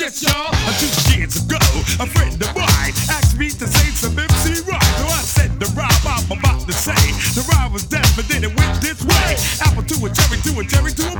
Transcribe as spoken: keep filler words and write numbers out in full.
Yes, y'all. Two years ago, a friend of mine asked me to say some M C rhyme. So I said the rhyme I'm about to say. The rhyme was deaf, but then it went this way. Apple to a cherry to a cherry to a